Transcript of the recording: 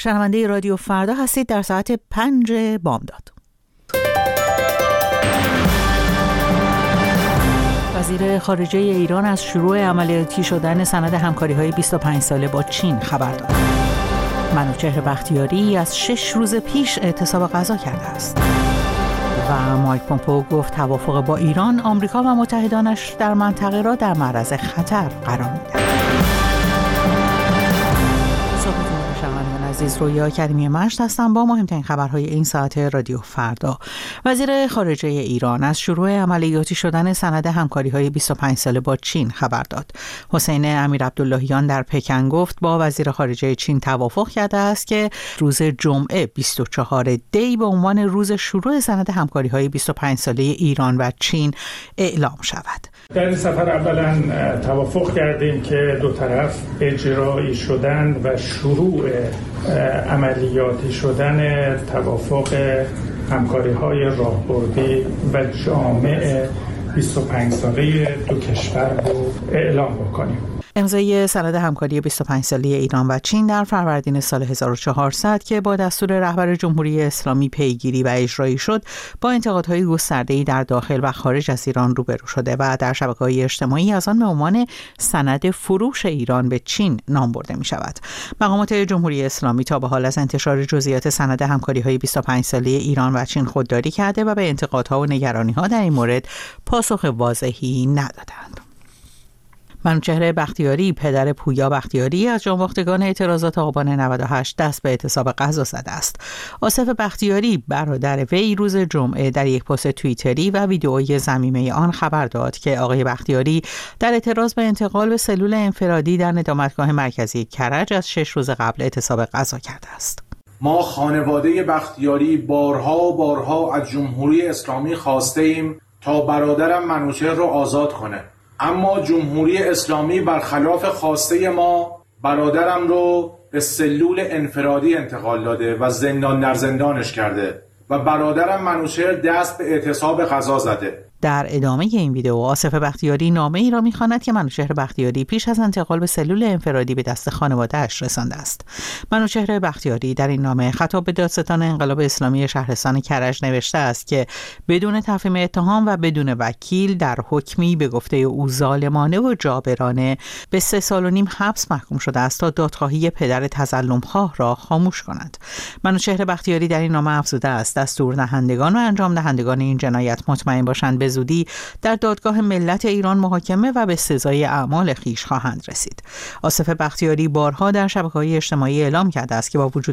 شنونده رادیو فردا هستید در ساعت 5 بامداد. وزیر خارجه ایران از شروع عملیاتی شدن سند همکاری‌های 25 ساله با چین خبر داد. منوچهر بختیاری از 6 روز پیش اعتصاب غذا کرده است. و مایک پومپئو گفت توافق با ایران، آمریکا و متحدانش در منطقه را در معرض خطر قرار می‌دهد. عزیز، رویا کریمی مشت هستم با مهمترین خبرهای این ساعت رادیو فردا. وزیر خارجه ایران از شروع عملیاتی شدن سند همکاری‌های 25 ساله با چین خبر داد. حسین امیرعبداللهیان در پکن گفت با وزیر خارجه چین توافق کرده است که روز جمعه 24 دی به عنوان روز شروع سند همکاری‌های 25 ساله ایران و چین اعلام شود. در این سفر اولا توافق کردیم که دو طرف اجرایی شدن و شروع عملیاتی شدن توافق همکاری‌های راهبردی و جامع 25 ساله دو کشور رو اعلام بکنیم. امضای سند همکاری 25 ساله ایران و چین در فروردین سال 1400 که با دستور رهبر جمهوری اسلامی پیگیری و اجرایی شد، با انتقادهای گسترده‌ای در داخل و خارج از ایران روبرو شده و در شبکه‌های اجتماعی از آن به عنوان سند فروش ایران به چین نام برده می‌شود. مقامات جمهوری اسلامی تا به حال از انتشار جزئیات سند همکاری‌های 25 ساله ایران و چین خودداری کرده و به انتقادها و نگرانی‌ها در این مورد پاسخ واضحی ندادند. منوچهر بختیاری، پدر پویا بختیاری، از جانباختگان اعتراضات آبان 98 دست به اعتصاب غذا زده است. آصف بختیاری، برادر وی، روز جمعه در یک پست توییتری و ویدئویی ضمیمه آن خبر داد که آقای بختیاری در اعتراض به انتقال به سلول انفرادی در ندامتگاه مرکزی کرج از 6 روز قبل اعتصاب غذا کرده است. ما خانواده بختیاری بارها و بارها از جمهوری اسلامی خواسته ایم تا برادرم منوچهر رو آزاد کنه، اما جمهوری اسلامی برخلاف خواسته ما برادرم رو به سلول انفرادی انتقال داده و زندان در زندانش کرده و برادرم منوچهر دست به اعتصاب غذا زده. در ادامه این ویدئو آصف بختیاری نامه ای را می‌خواند که منوچهر بختیاری پیش از انتقال به سلول انفرادی به دست خانواده‌اش رسانده است. منوچهر بختیاری در این نامه خطاب به دادستان انقلاب اسلامی شهرستان کرج نوشته است که بدون تفهیم اتهام و بدون وکیل در حکمی به گفته او ظالمانه و جابرانه به 3 سال و نیم حبس محکوم شده است تا دادخواهی پدر تظلمخواه را خاموش کند. منوچهر بختیاری در این نامه افزوده است دستور دهندگان و انجام دهندگان این جنایت مطمئن باشند به زودی در دادگاه ملت ایران محاکمه و به سزای اعمال خویش خواهند رسید. آصف بختیاری بارها در شبکه‌های اجتماعی اعلام کرده است که با وجود